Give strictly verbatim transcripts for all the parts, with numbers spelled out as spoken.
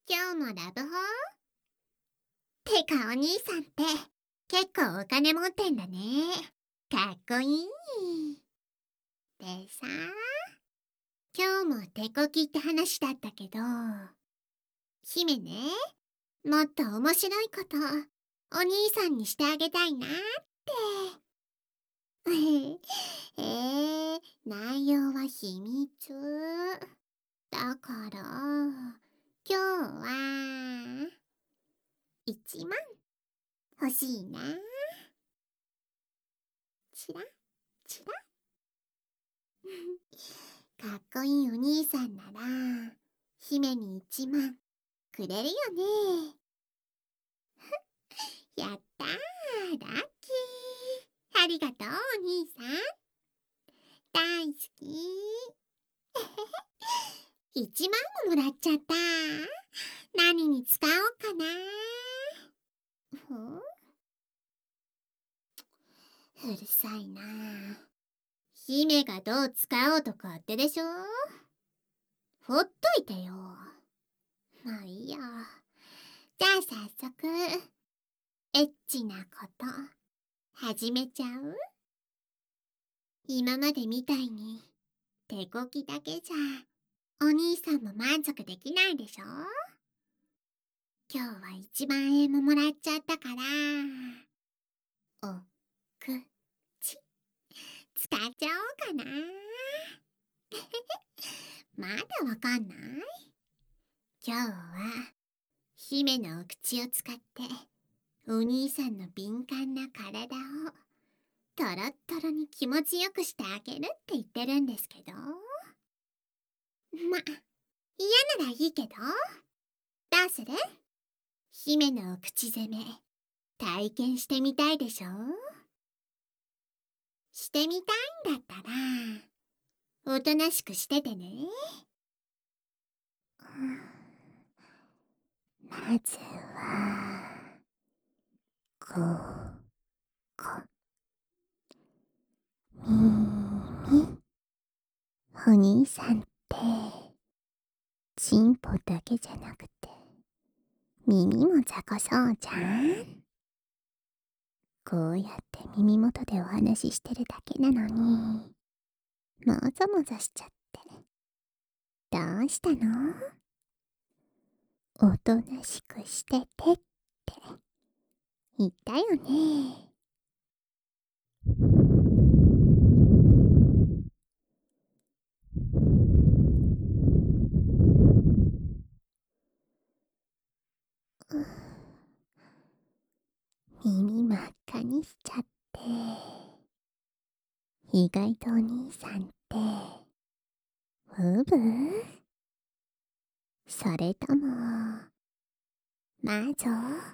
今日もラブホてかお兄さんって結構お金持ってんだね。かっこいい。でさ、今日も手こきって話だったけど、姫ね、もっと面白いことお兄さんにしてあげたいなって。えー、内容は秘密だから、今日はいちまん欲しいな。チラチラかっこいいお兄さんなら姫にいちまんくれるよね。やったー、ラッキー。ありがとうお兄さん、大好き。いちまんももらっちゃった。何に使おうかな。うるさいな。姫がどう使おうと勝手でしょ。ほっといてよ。まあいいや。じゃあ早速エッチなこと始めちゃう？今までみたいに手こきだけじゃお兄さんも満足できないでしょ。今日はいちまんえんももらっちゃったから、おくち使っちゃおうかな。まだわかんない？今日は姫のお口を使ってお兄さんの敏感な体をトロットロに気持ちよくしてあげるって言ってるんですけど、ま、嫌ならいいけど、どうする？姫のお口攻め体験してみたいでしょ？してみたいんだったらおとなしくしててね。まずはここ耳。お兄さんってチンポだけじゃなくて耳も雑魚そうじゃん。こうやって耳元でお話ししてるだけなのにもぞもぞしちゃって、どうしたの？おとなしくしててって言ったよね。耳真っ赤にしちゃって、意外とお兄さんってウブ？それとも魔女？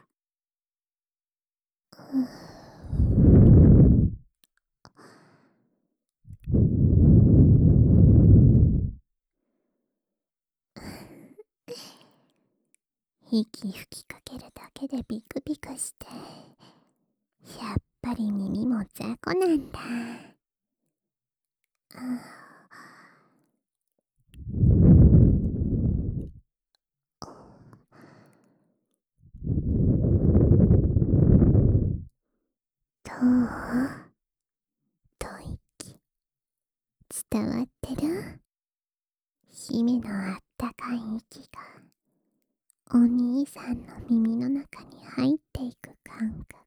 息吹きかけるだけでビクビクして、やっぱり耳も雑魚なんだ。どう？吐息伝わってる？姫のあったかい息がお兄さんの耳の中に入っていく感覚。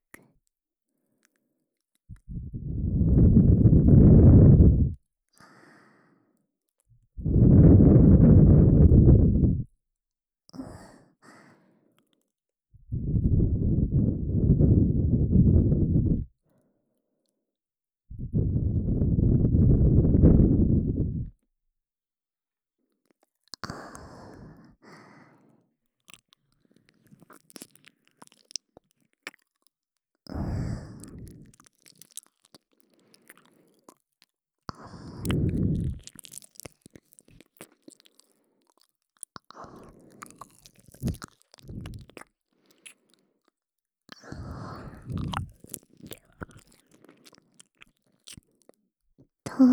どう？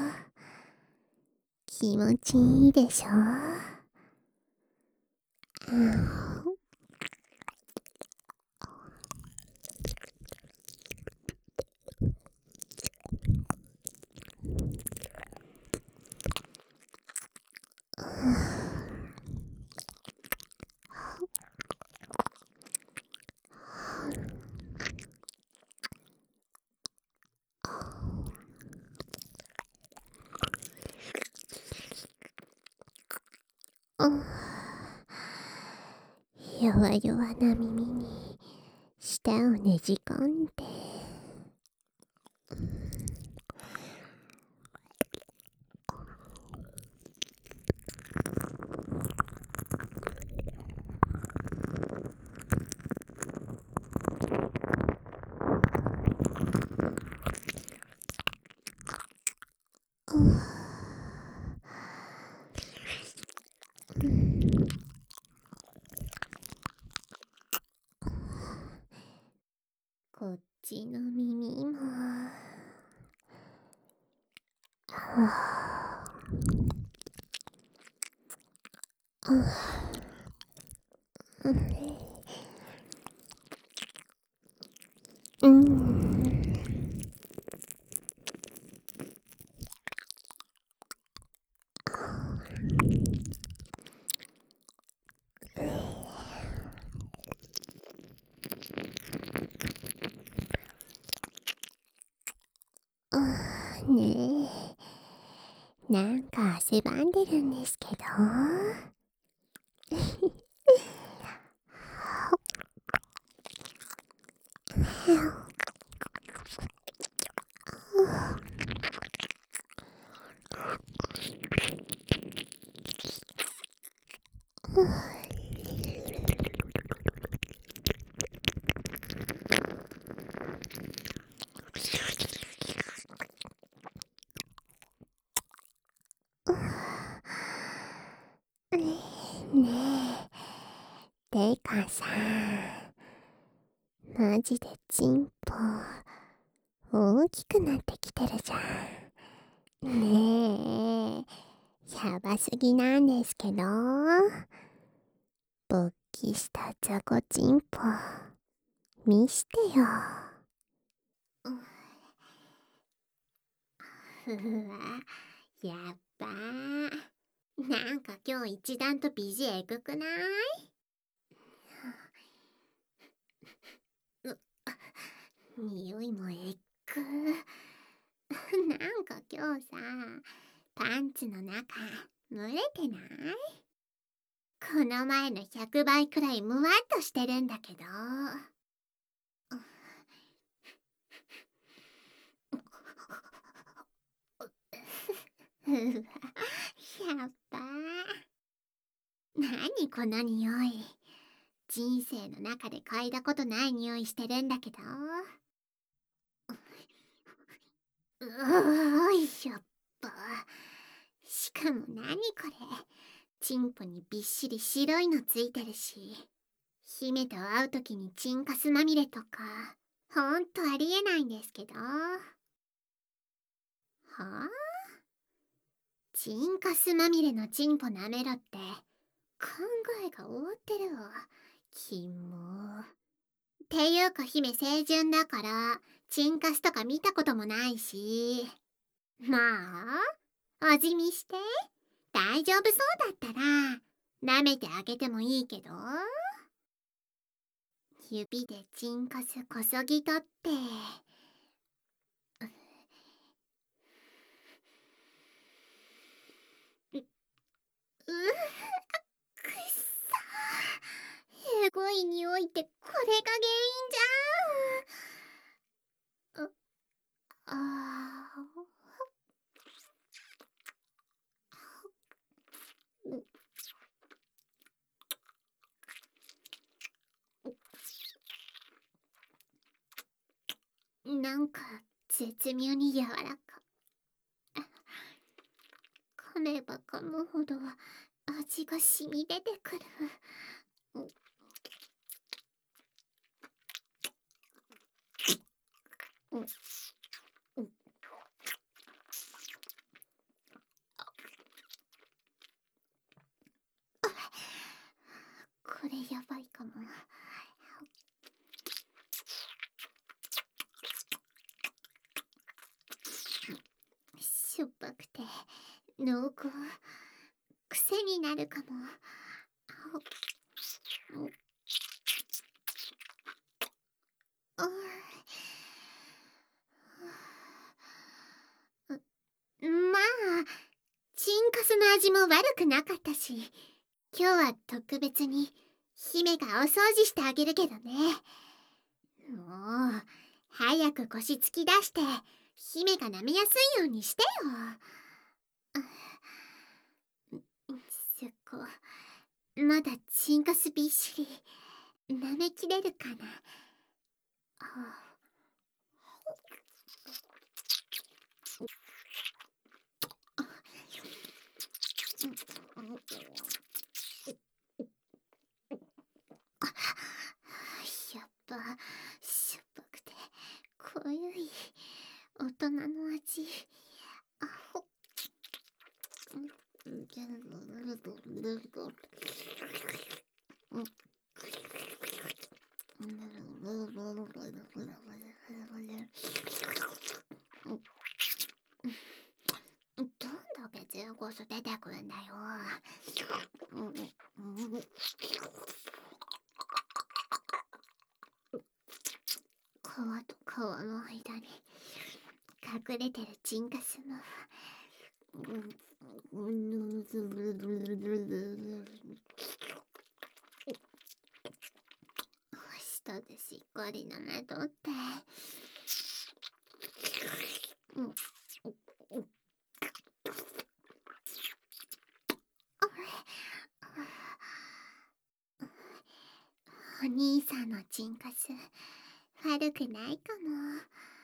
気持ちいいでしょ？ 弱々な耳に舌をねじ込んで、こっちの耳も、うん。ねえ、なんか汗ばんでるんですけど。ねえ、てかさ、マジでチンポ大きくなってきてるじゃん。ねえ、やばすぎなんですけど、勃起した雑魚チンポ見してよ。ふわ、やっばー。なんか今日一段と美人えぐくない？う匂いもえっく。なんか今日さ、パンツの中蒸れてない？この前のひゃくばいくらいムワっとしてるんだけど。うわ、やっばー。なにこの匂い。人生の中で嗅いだことない匂いしてるんだけど。うおいしょっと。しかもなにこれ、チンポにびっしり白いのついてるし、姫と会うときにチンカスまみれとかほんとありえないんですけど。はあ、チンカスまみれのチンポなめろって考えが終わってるわ。キモ。っていうか姫清純だからチンカスとか見たこともないし。まあ味見して。大丈夫そうだったら舐めてあげてもいいけど。指でチンカスこそぎ取って。う、うくっさー。えごい匂いってこれが原因じゃん。あーなんか絶妙に柔らか。噛めば噛むほど味が染み出てくる。 これやばいかも。しょっぱくて濃厚、癖になるかも。あまあ、チンカスの味も悪くなかったし、今日は特別に姫がお掃除してあげるけどね。もう早く腰突き出して姫が舐めやすいようにしてよ。すっごまだチンカスびっしり舐めきれるかな。あやっぱしょっぱくて濃ゆい大人の味。あほどんだけ全こそ出てくんだよ。皮と皮の間に隠れてるチンカスの舌でしっかり舐めとって。お兄さんのチンカス悪くないかも。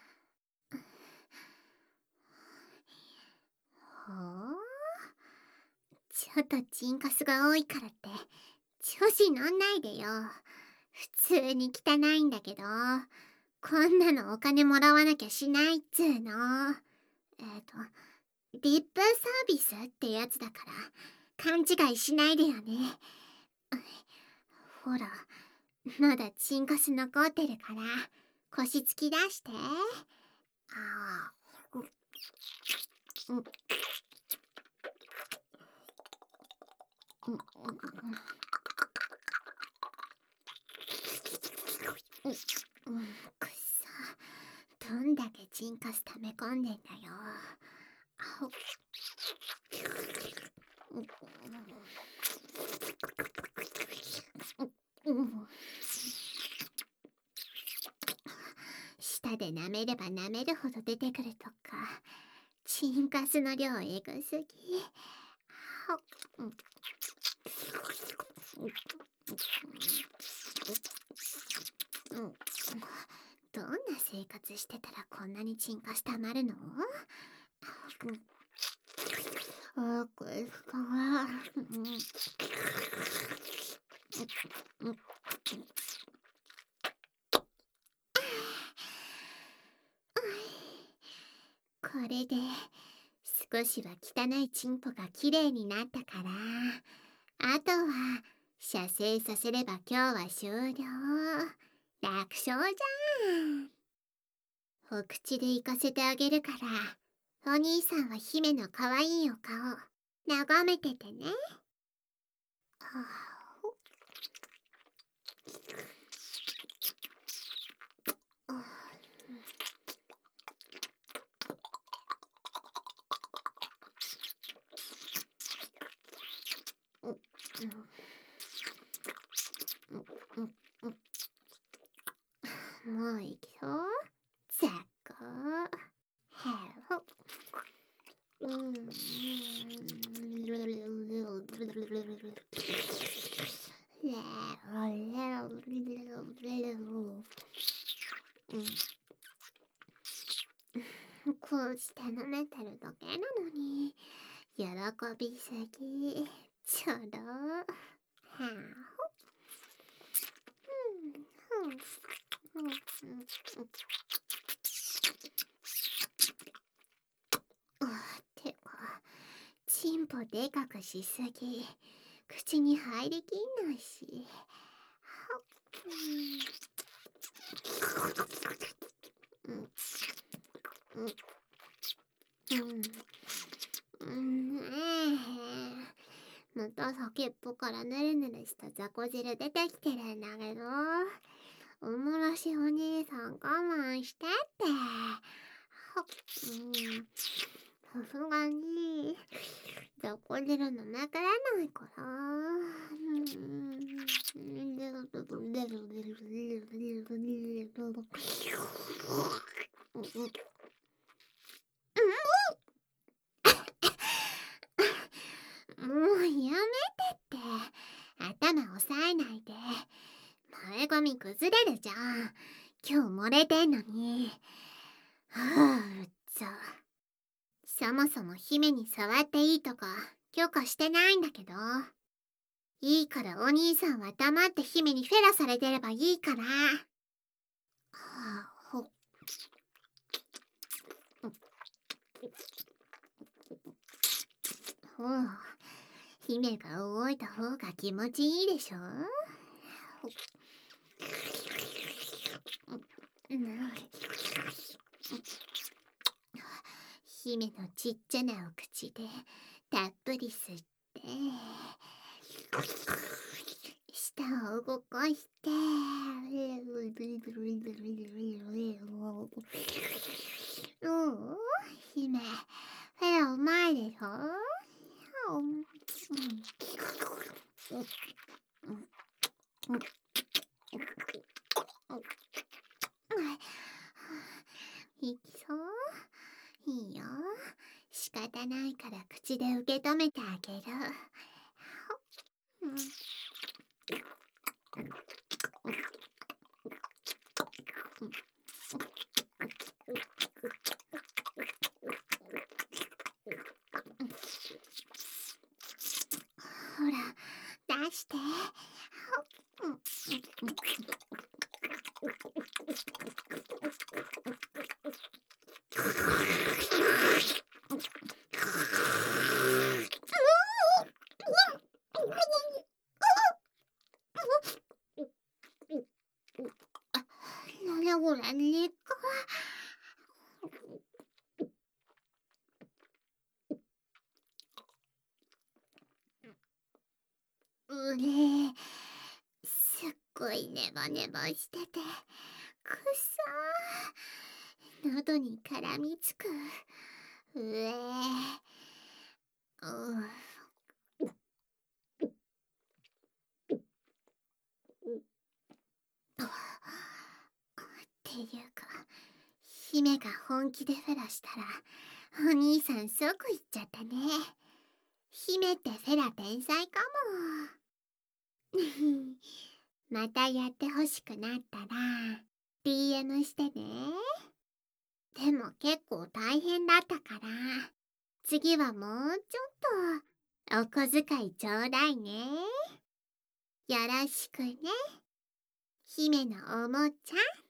ほう、ちょっとチンカスが多いからって調子乗んないでよ。普通に汚いんだけど、こんなのお金もらわなきゃしないっつーの。えっとリップサービスってやつだから勘違いしないでよね。ほらまだチンカス残ってるから腰突き出して。ああ、うんうんうんうん、くっそ、どんだけチンカス溜め込んでんだよ。あほ舌で舐めれば舐めるほど出てくるとか、チンカスの量エグすぎ。どんな生活してたらこんなにチンカスたまるの？あ、これかわ。これで少しは汚いチンポがきれいになったから、あとは射精させれば今日は終了。楽勝じゃん。お口で行かせてあげるから、お兄さんは姫の可愛いお顔眺めててね。はあ、もういくよ。ざっこへほ。うんこうして舐めてるだけなのに喜びすぎ。ちょろはああ、てかチンポでかくしすぎ。 口に入りきんないし。うんうんうんうんうん、また先っぽからぬるぬるした雑魚汁出てきてるんだけど、おもらしお兄さん我慢してって。うん、さすがに雑魚汁飲めくれないから。もうやめてって。頭押さえないで。前髪崩れるじゃん。今日漏れてんのに。はあ、うっざ。そもそも姫に触っていいとか許可してないんだけど。いいからお兄さんは黙って姫にフェラされてればいいから。はあ、ほっ。ほう。姫が動いた方が気持ちいいでしょ。姫のちっちゃなお口でたっぷり吸って舌を動かしてうん、姫フェラうまいでしょ。いきそう。いいよ。仕方ないから口で受け止めてあげる。うん、ほら、出して。なんだこれ、根っこ。うれー、すっごいネバネバしててくさー。喉に絡みつく。うえー、うんっていうか、姫が本気でフェラしたらお兄さん即行っちゃったね。姫ってフェラ天才かも。またやってほしくなったら ディーエム してね。でも結構大変だったから次はもうちょっとお小遣いちょうだいね。よろしくね、姫のおもちゃ。